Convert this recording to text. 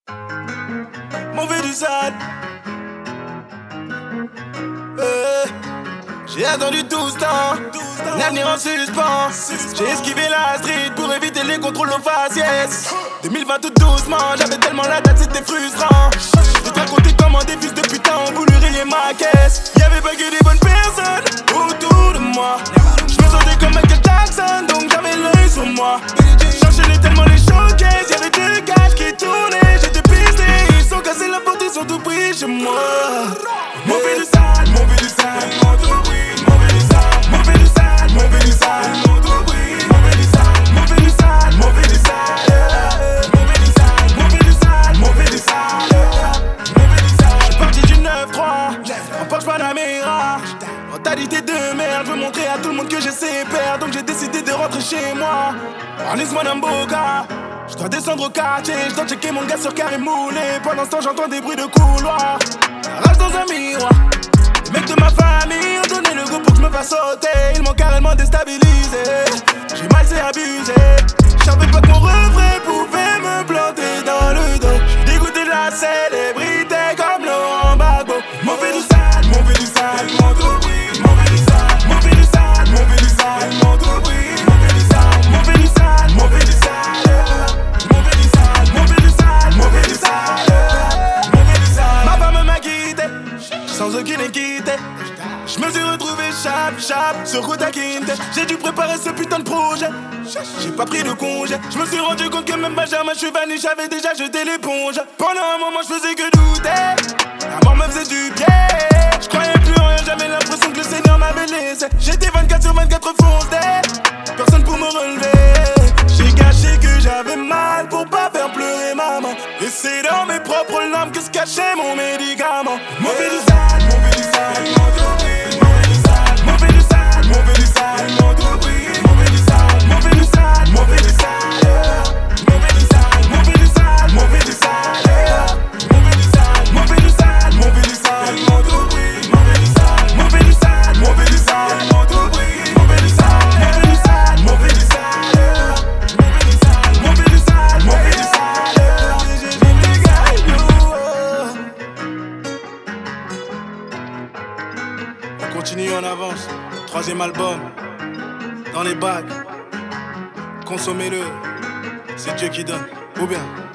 Mauvais du sale. J'ai attendu tout ce temps, l'avenir en suspens. J'ai esquivé la street pour éviter les contrôles aux faciès. 2020 tout doucement, j'avais tellement la date, c'était frustrant. Je te raconter comment des fils de putain ont voulu rayer ma caisse. Y'avait pas que des bonnes personnes autour de moi. Je me sentais comme Michael Jackson, donc j'avais l'œil sur moi. J'enchaînais tellement les showcases, y'avait du cash qui tournait. J'étais pisté, ils sont cassés la porte, ils sont tout pris chez moi. Mauvais du sale, mauvais du sale. Mentalité de merde, je veux montrer à tout le monde que je sais faire. Donc j'ai décidé de rentrer chez moi. Enlise-moi d'un boca. Je dois descendre au quartier, je dois checker mon gars sur carré moulé. Pendant ce temps j'entends des bruits de couloir. Rage dans un miroir. Les mecs de ma famille ont donné le goût pour que je me fasse sauter. Ils m'ont carrément déstabilisé. J'ai mal, c'est abusé. Je savais pas que mon refrain pouvait me planter dans le dos. J'ai dégoûté de la célébrité comme Laurent Gbagbo. Mauvais du sale, mauvais du sale, mon tout. Sans aucune équité, je me suis retrouvé chap sur Kota Kinte. J'ai dû préparer ce putain de projet. J'ai pas pris de congé. Je me suis rendu compte que même Benjamin Chevalier, j'avais déjà jeté l'éponge. Pendant un moment je faisais que douter. La mort me faisait du pied. Je croyais plus en rien, j'avais l'impression que le Seigneur m'avait laissé. J'étais 24 sur 24 foncé. Personne pour me relever. J'ai caché que j'avais mal pour pas faire pleurer maman. Et c'est dans mes propres larmes que se cachait mon médicament. Mauvais du sale, mauvais du sale, mon tout brille. Mauvais du sale, mauvais du sale, mauvais du sale, mon tout brille. Mauvais du sale, mauvais du sale, mauvais du sale. Mauvais du sale, mauvais du sale, mauvais du sale. Mauvais du sale, mauvais du sale, mauvais du sale, mon tout brille. Mauvais du sale, mauvais du sale, mauvais du sale, mon tout brille. Mauvais du sale, mauvais du sale, mauvais du sale. Mauvais du sale, mauvais du sale, mauvais du sale. On continue en avance. 3e album. Dans les bacs. Consommez-le. C'est Dieu qui donne. Ou bien.